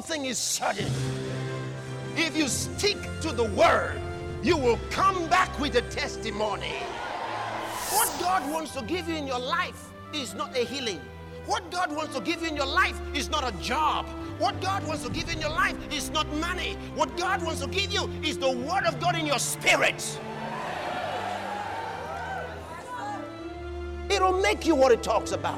one thing is certain. If you stick to the word, you will come back with a testimony. What God wants to give you in your life is not a healing. What God wants to give you in your life is not a job. What God wants to give you in your life is not money. What God wants to give you is the word of God in your spirit. It'll make you what it talks about.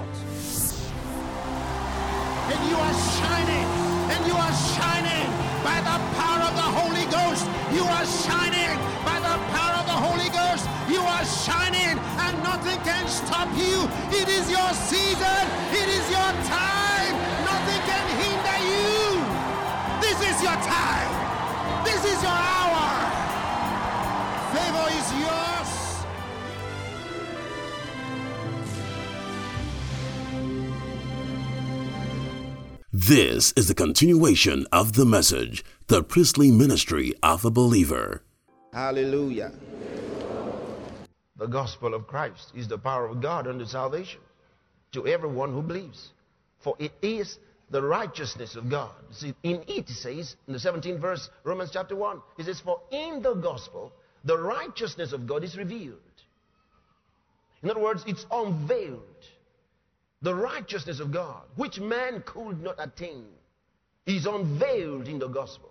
And you are shining. And you are shining by the power of the Holy Ghost. You are shining by the power of the Holy Ghost. You are shining and nothing can stop you. It is your season. It is your time. Nothing can hinder you. This is your time. This is your hour. Favor is yours. This is the continuation of the message, the priestly ministry of a believer. Hallelujah. The gospel of Christ is the power of God unto salvation to everyone who believes. For it is the righteousness of God. See, in it says, in the 17th verse, Romans chapter 1, it says, for in the gospel, the righteousness of God is revealed. In other words, it's unveiled. The righteousness of God, which man could not attain, is unveiled in the gospel.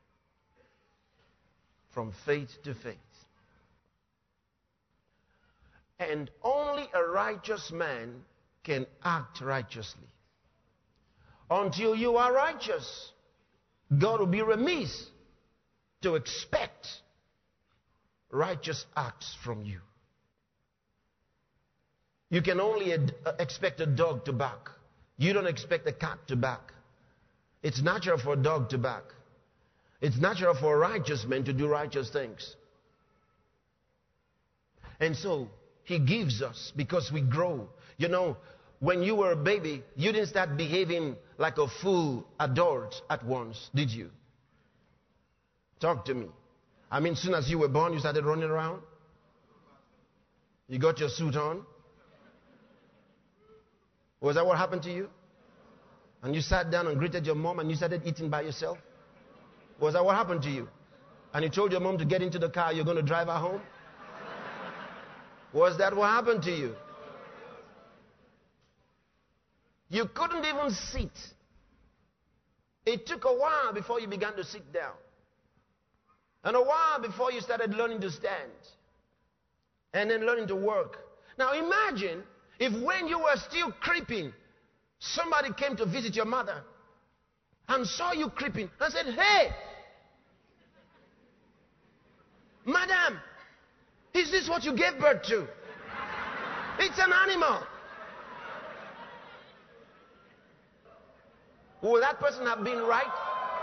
From faith to faith. And only a righteous man can act righteously. Until you are righteous, God will be remiss to expect righteous acts from you. You can only expect a dog to bark. You don't expect a cat to bark. It's natural for a dog to bark. It's natural for a righteous man to do righteous things. And so, He gives us because we grow. You know, when you were a baby, you didn't start behaving like a full adult at once, did you? Talk to me. I mean, as soon as you were born, you started running around? You got your suit on? Was that what happened to you? And you sat down and greeted your mom and you started eating by yourself? Was that what happened to you? And you told your mom to get into the car, you're going to drive her home? Was that what happened to you? You couldn't even sit. It took a while before you began to sit down. And a while before you started learning to stand. And then learning to work. Now imagine if when you were still creeping, somebody came to visit your mother and saw you creeping and said, hey, madam, is this what you gave birth to? It's an animal. Will that person have been right?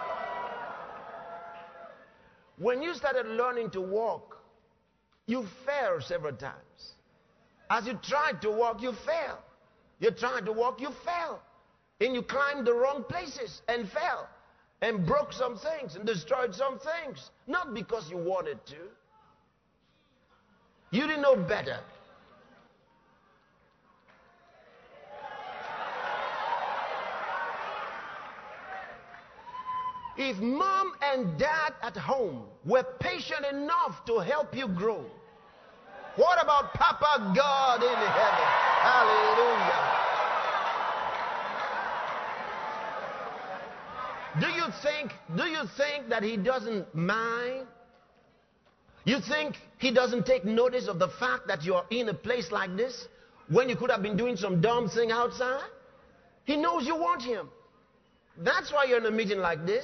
When you started learning to walk, you fell several times. As you tried to walk, you fell. You tried to walk, you fell. And you climbed the wrong places and fell. And broke some things and destroyed some things. Not because you wanted to. You didn't know better. If mom and dad at home were patient enough to help you grow, what about Papa God in heaven? Hallelujah. Do you think that He doesn't mind? You think He doesn't take notice of the fact that you're in a place like this when you could have been doing some dumb thing outside? He knows you want Him. That's why you're in a meeting like this.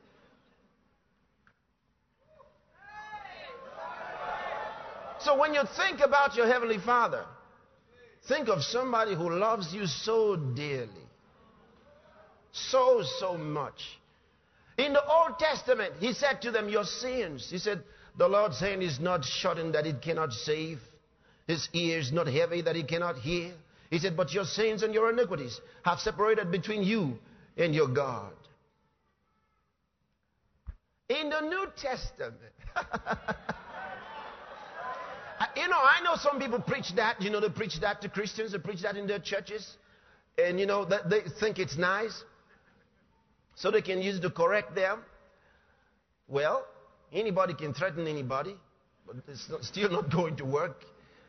So when you think about your Heavenly Father, think of somebody who loves you so dearly. So much. In the Old Testament, He said to them, your sins. He said, the Lord's hand is not shortened that it cannot save. His ear is not heavy that He cannot hear. He said, but your sins and your iniquities have separated between you and your God. In the New Testament, I know some people preach that. They preach that to Christians. They preach that in their churches. And, that they think it's nice. so they can use it to correct them. Well, anybody can threaten anybody, but it's still not going to work.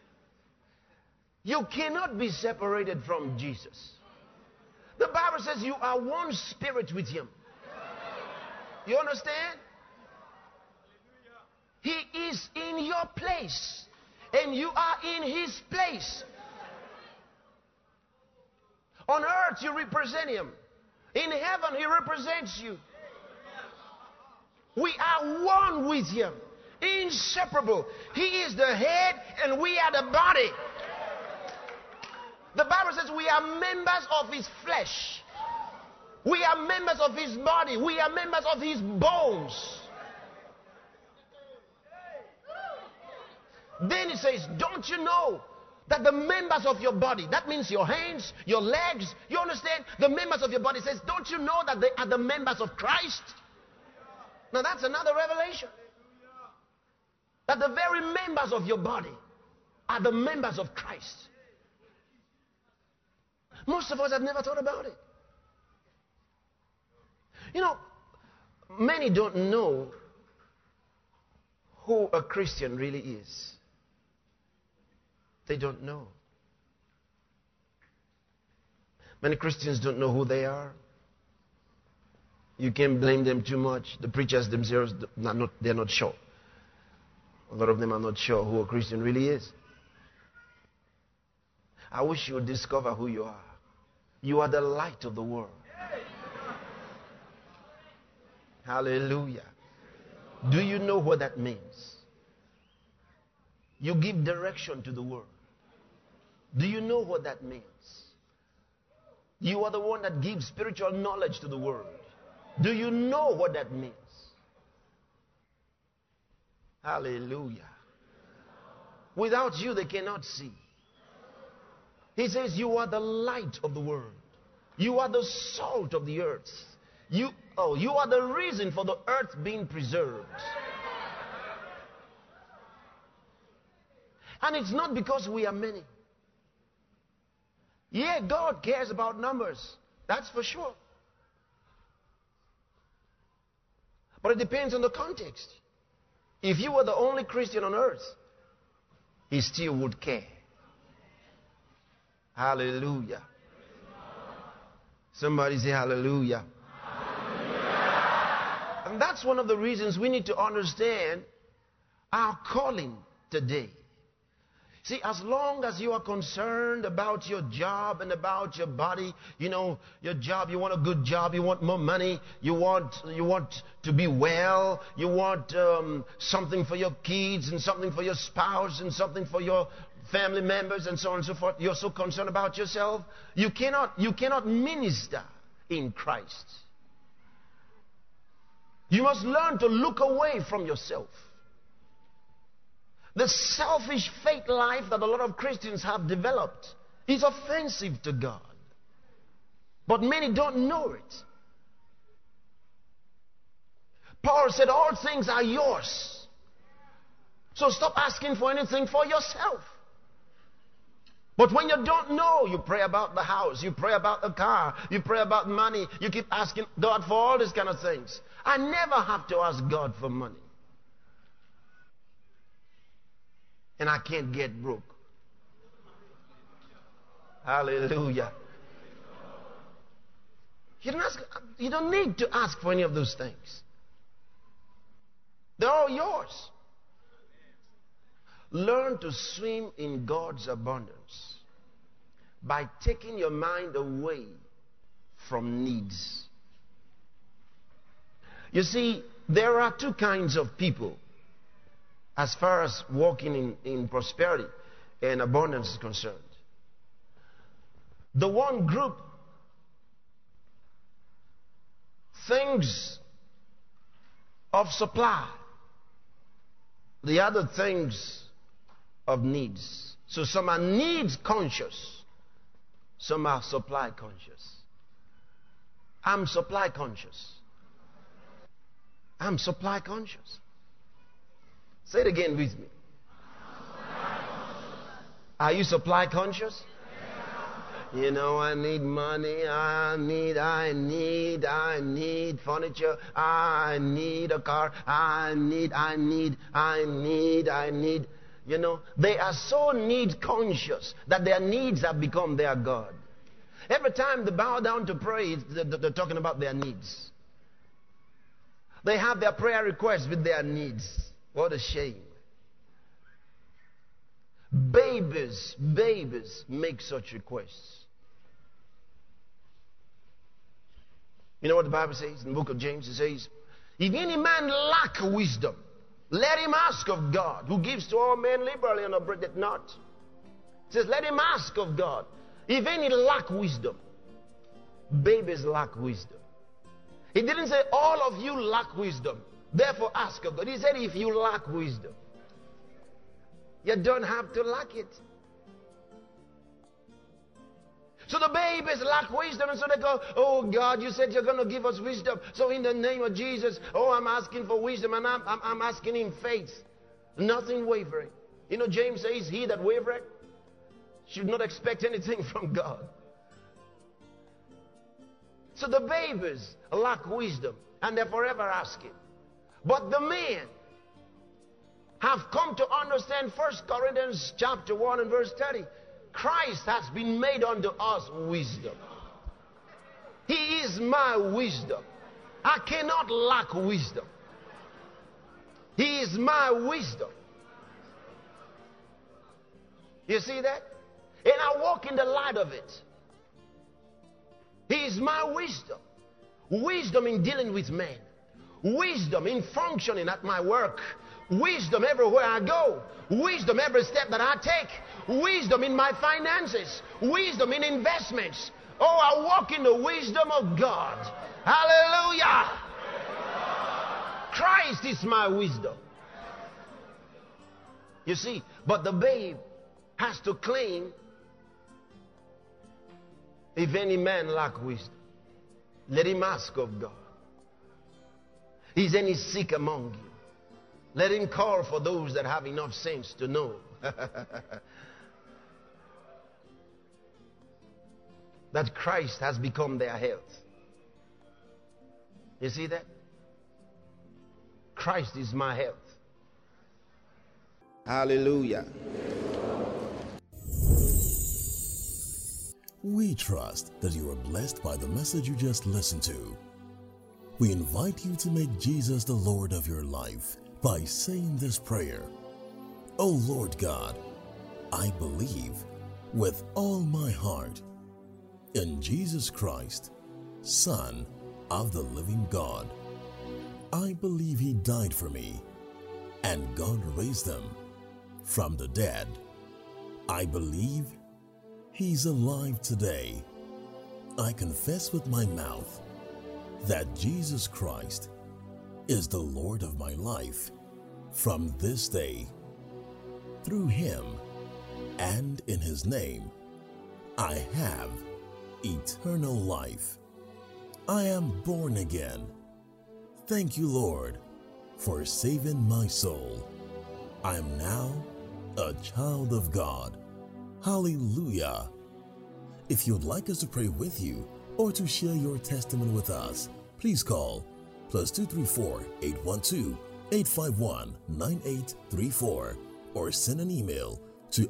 You cannot be separated from Jesus. The Bible says you are one spirit with him. You understand? He is in your place, and you are in his place. On earth, you represent him. In heaven, he represents you. We are one with him. Inseparable. He is the head, and we are the body. The Bible says we are members of his flesh. We are members of his body. We are members of his bones. Then he says, don't you know that the members of your body, that means your hands, your legs, you understand? The members of your body says, don't you know that they are the members of Christ? Now that's another revelation. That the very members of your body are the members of Christ. Most of us have never thought about it. You know, many don't know who a Christian really is. They don't know. Many Christians don't know who they are. You can't blame them too much. The preachers themselves, they're not sure. A lot of them are not sure who a Christian really is. I wish you would discover who you are. You are the light of the world. Hallelujah. Do you know what that means? You give direction to the world. Do you know what that means? You are the one that gives spiritual knowledge to the world. Do you know what that means? Hallelujah. Without you, they cannot see. He says you are the light of the world. You are the salt of the earth. You are the reason for the earth being preserved. And it's not because we are many. Yeah, God cares about numbers. That's for sure. But it depends on the context. If you were the only Christian on earth, he still would care. Hallelujah. Somebody say hallelujah. Hallelujah. And that's one of the reasons we need to understand our calling today. See, as long as you are concerned about your job and about your body, you know, your job, you want a good job, you want more money, you want to be well, you want something for your kids and something for your spouse and something for your family members and so on and so forth. You're so concerned about yourself. You cannot minister in Christ. You must learn to look away from yourself. The selfish faith life that a lot of Christians have developed is offensive to God. But many don't know it. Paul said, all things are yours. So stop asking for anything for yourself. But when you don't know, you pray about the house, you pray about the car, you pray about money, you keep asking God for all these kind of things. I never have to ask God for money. And I can't get broke. Hallelujah. You don't need to ask for any of those things. They're all yours. Learn to swim in God's abundance by taking your mind away from needs. You see, there are two kinds of people as far as walking in prosperity and abundance is concerned. The one group thinks of supply. The other things of needs. So some are needs conscious. Some are supply conscious. I'm supply conscious. I'm supply conscious. Say it again with me. Are you supply conscious? You know, I need money, I need furniture, I need a car, I need. You know, they are so need conscious that their needs have become their God. Every time they bow down to pray, they're talking about their needs. They have their prayer requests with their needs. What a shame. Babies make such requests. You know what the Bible says in the book of James? It says, if any man lack wisdom, let him ask of God, who gives to all men liberally and upbraideth not. It says, let him ask of God. If any lack wisdom, babies lack wisdom. He didn't say all of you lack wisdom, therefore ask of God. He said if you lack wisdom. You don't have to lack it. So the babies lack wisdom, and so they go, oh God, you said you're going to give us wisdom. So in the name of Jesus, I'm asking for wisdom, and I'm asking in faith. Nothing wavering. You know, James says, he that wavereth should not expect anything from God. So the babies lack wisdom, and they're forever asking. But the men have come to understand 1 Corinthians chapter 1 and verse 30. Christ has been made unto us wisdom. He is my wisdom. I cannot lack wisdom. He is my wisdom. You see that? And I walk in the light of it. He is my wisdom. Wisdom in dealing with men. Wisdom in functioning at my work. Wisdom everywhere I go. Wisdom every step that I take. Wisdom in my finances. Wisdom in investments. Oh, I walk in the wisdom of God. Hallelujah. Christ is my wisdom. You see, but the babe has to claim, if any man lack wisdom, let him ask of God. Is any sick among you? Let him call for those that have enough sense to know that Christ has become their health. You see that? Christ is my health. Hallelujah. We trust that you are blessed by the message you just listened to. We invite you to make Jesus the Lord of your life by saying this prayer. Oh Lord God, I believe with all my heart in Jesus Christ, Son of the living God. I believe He died for me and God raised Him from the dead. I believe He's alive today. I confess with my mouth that Jesus Christ is the Lord of my life from this day. Through Him and in His name, I have eternal life. I am born again. Thank you, Lord, for saving my soul. I am now a child of God. Hallelujah. If you'd like us to pray with you or to share your testimony with us, please call +234 812 851 9834 or send an email to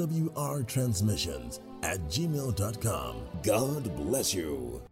lwrtransmissions@gmail.com. God bless you.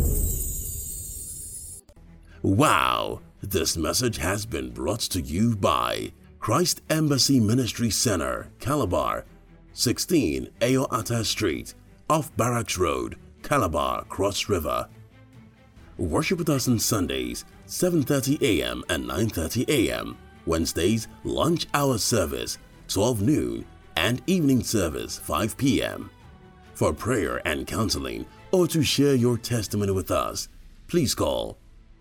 Wow, this message has been brought to you by Christ Embassy Ministry Center, Calabar, 16 Ayoata Street, off Barracks Road, Calabar, Cross River. Worship with us on Sundays, 7:30 a.m. and 9:30 a.m. Wednesdays, lunch hour service, 12 noon, and evening service, 5 p.m. For prayer and counseling or to share your testimony with us, please call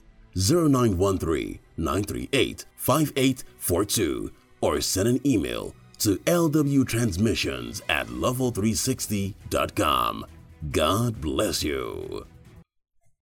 0913-938-5842 or send an email to lwtransmissions@level360.com. God bless you.